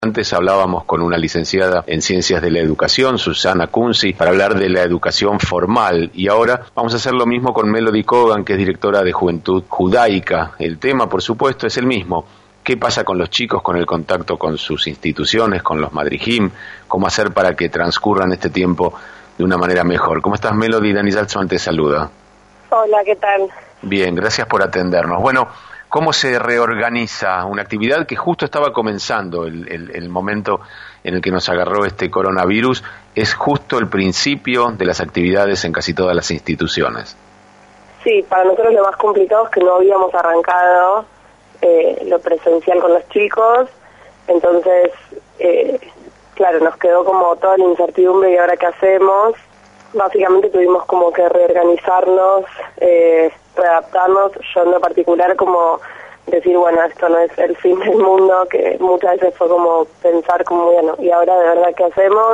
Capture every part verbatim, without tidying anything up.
Antes hablábamos con una licenciada en Ciencias de la Educación, Susana Kunzi, para hablar de la educación formal, y ahora vamos a hacer lo mismo con Melody Kogan, que es directora de Juventud Judaica. El tema, por supuesto, es el mismo. ¿Qué pasa con los chicos, con el contacto con sus instituciones, con los madrijim? ¿Cómo hacer para que transcurran este tiempo de una manera mejor? ¿Cómo estás, Melody? Dani Saltzman te saluda. Hola, ¿qué tal? Bien, gracias por atendernos. Bueno, ¿cómo se reorganiza una actividad que justo estaba comenzando? El, el, el momento en el que nos agarró este coronavirus es justo el principio de las actividades en casi todas las instituciones. Sí, para nosotros lo más complicado es que no habíamos arrancado eh, lo presencial con los chicos, entonces, eh, claro, nos quedó como toda la incertidumbre. ¿Y ahora qué hacemos? Básicamente tuvimos como que reorganizarnos, eh, readaptarnos. Yo en lo particular como decir, bueno, esto no es el fin del mundo, que muchas veces fue como pensar como, bueno, ¿y ahora de verdad qué hacemos?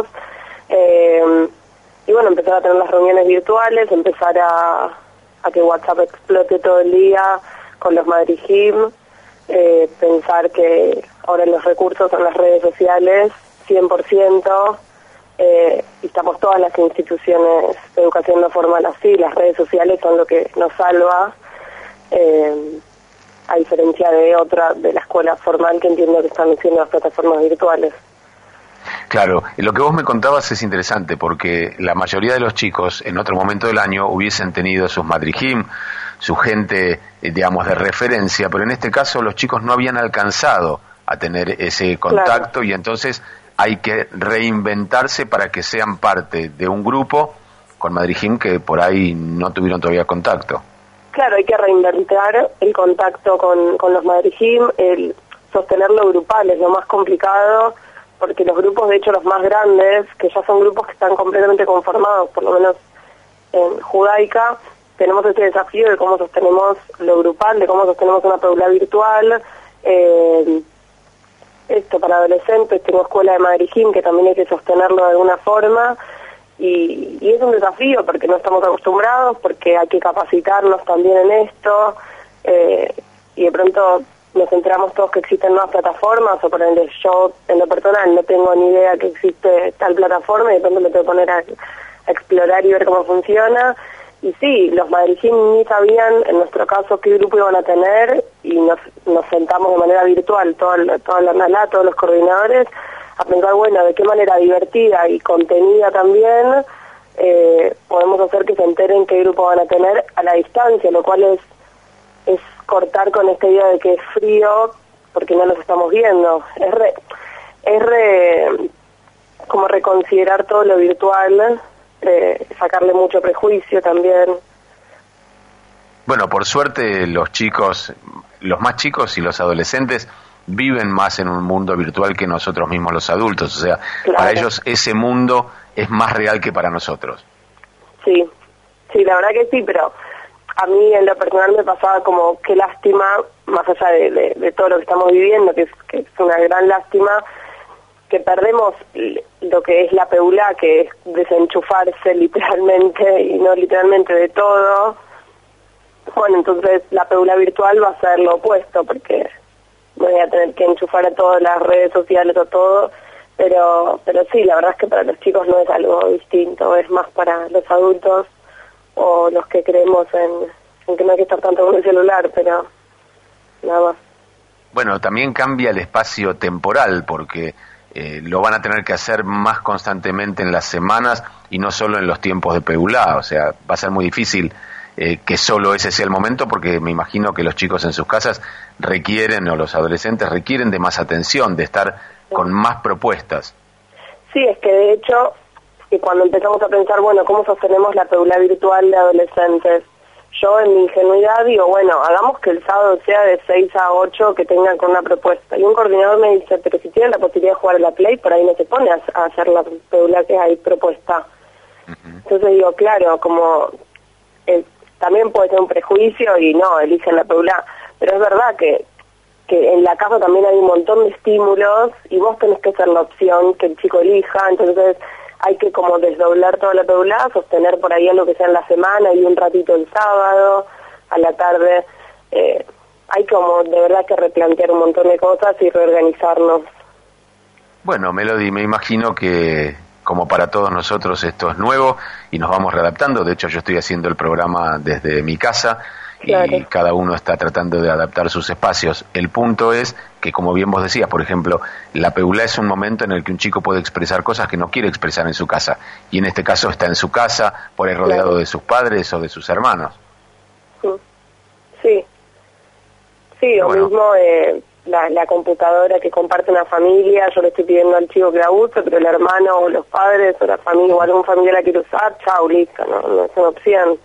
Eh, y bueno, empezar a tener las reuniones virtuales, empezar a, a que WhatsApp explote todo el día con los madrijim, eh, pensar que ahora los recursos son las redes sociales, cien por ciento, Eh, y estamos todas las instituciones de educación no formal así. Las redes sociales son lo que nos salva, eh, a diferencia de otra, de la escuela formal, que entiendo que están haciendo las plataformas virtuales. Claro, lo que vos me contabas es interesante, porque la mayoría de los chicos en otro momento del año hubiesen tenido sus madrijim, su gente, eh, digamos, de referencia, pero en este caso los chicos no habían alcanzado a tener ese contacto. Claro. Y entonces hay que reinventarse para que sean parte de un grupo con madrijim que por ahí no tuvieron todavía contacto. Claro, hay que reinventar el contacto con, con los madrijim, el sostenerlo grupal es lo más complicado, porque los grupos, de hecho los más grandes, que ya son grupos que están completamente conformados, por lo menos en Judaica, tenemos este desafío de cómo sostenemos lo grupal, de cómo sostenemos una peulá virtual. eh, Esto para adolescentes, tengo escuela de madrijim que también hay que sostenerlo de alguna forma, y, y es un desafío porque no estamos acostumbrados, porque hay que capacitarnos también en esto, eh, y de pronto nos enteramos todos que existen nuevas plataformas, o por ejemplo yo en lo personal no tengo ni idea que existe tal plataforma, y de pronto me tengo que poner a, a explorar y ver cómo funciona. Y sí, los madrijim ni sabían, en nuestro caso, qué grupo iban a tener, y nos, nos sentamos de manera virtual, toda, toda la NALA, todos los coordinadores, a pensar, bueno, de qué manera divertida y contenida también eh, podemos hacer que se enteren qué grupo van a tener a la distancia, lo cual es, es cortar con esta idea de que es frío, porque no los estamos viendo. Es re, es re, como reconsiderar todo lo virtual, Eh, sacarle mucho prejuicio también. Bueno, por suerte los chicos, los más chicos y los adolescentes viven más en un mundo virtual que nosotros mismos los adultos, o sea, claro, para ellos ese mundo es más real que para nosotros. Sí, sí, la verdad que sí, pero a mí en lo personal me pasaba como qué lástima, más allá de, de, de todo lo que estamos viviendo, que es, que es una gran lástima, que perdemos lo que es la peulá, que es desenchufarse literalmente, y no literalmente de todo. Bueno, entonces la peulá virtual va a ser lo opuesto, porque voy a tener que enchufar a todas las redes sociales o todo, pero pero sí, la verdad es que para los chicos no es algo distinto, es más para los adultos o los que creemos en, en que no hay que estar tanto con el celular, pero nada más. Bueno, también cambia el espacio temporal, porque Eh, lo van a tener que hacer más constantemente en las semanas y no solo en los tiempos de peulá, o sea, va a ser muy difícil eh, que solo ese sea el momento, porque me imagino que los chicos en sus casas requieren, o los adolescentes requieren de más atención, de estar con más propuestas. Sí, es que de hecho, y cuando empezamos a pensar, bueno, ¿cómo sostenemos la peulá virtual de adolescentes? Yo en mi ingenuidad digo, bueno, hagamos que el sábado sea de seis a ocho, que tengan con una propuesta. Y un coordinador me dice, pero si tienen la posibilidad de jugar a la Play, por ahí no se pone a, a hacer la peulá que hay propuesta. Uh-huh. Entonces digo, claro, como eh, también puede ser un prejuicio y no, eligen la peulá. Pero es verdad que, que en la casa también hay un montón de estímulos y vos tenés que ser la opción que el chico elija, entonces hay que como desdoblar toda la peulá, sostener por ahí algo que sea en la semana y un ratito el sábado, a la tarde. Eh, hay como de verdad que replantear un montón de cosas y reorganizarnos. Bueno, Melody, me imagino que como para todos nosotros esto es nuevo y nos vamos readaptando. De hecho, yo estoy haciendo el programa desde mi casa Claro. y cada uno está tratando de adaptar sus espacios. El punto es que, como bien vos decías, por ejemplo, la PEULA es un momento en el que un chico puede expresar cosas que no quiere expresar en su casa, y en este caso está en su casa, por ahí rodeado Claro. de sus padres o de sus hermanos. Sí, sí, o Bueno. mismo eh, la, la computadora que comparte una familia, yo le estoy pidiendo al chico que la use, pero el hermano o los padres o la familia o algún familiar la quiere usar, chau, listo, no, no es una opción.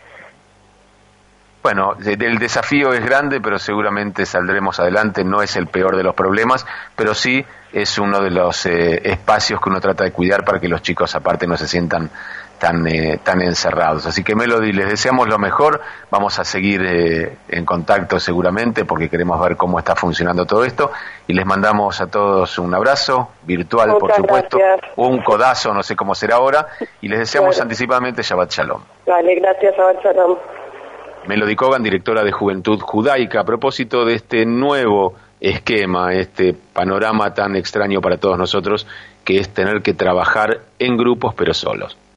Bueno, de- el desafío es grande, pero seguramente saldremos adelante. No es el peor de los problemas, pero sí es uno de los eh, espacios que uno trata de cuidar para que los chicos aparte no se sientan tan eh, tan encerrados. Así que, Melody, les deseamos lo mejor. Vamos a seguir eh, en contacto seguramente porque queremos ver cómo está funcionando todo esto, y les mandamos a todos un abrazo virtual, por Muchas supuesto, gracias. o un codazo, no sé cómo será ahora, y les deseamos Bueno. anticipadamente Shabbat Shalom. Vale, gracias, a Shalom. Melody Kogan, directora de Juventud Judaica, a propósito de este nuevo esquema, este panorama tan extraño para todos nosotros, que es tener que trabajar en grupos pero solos.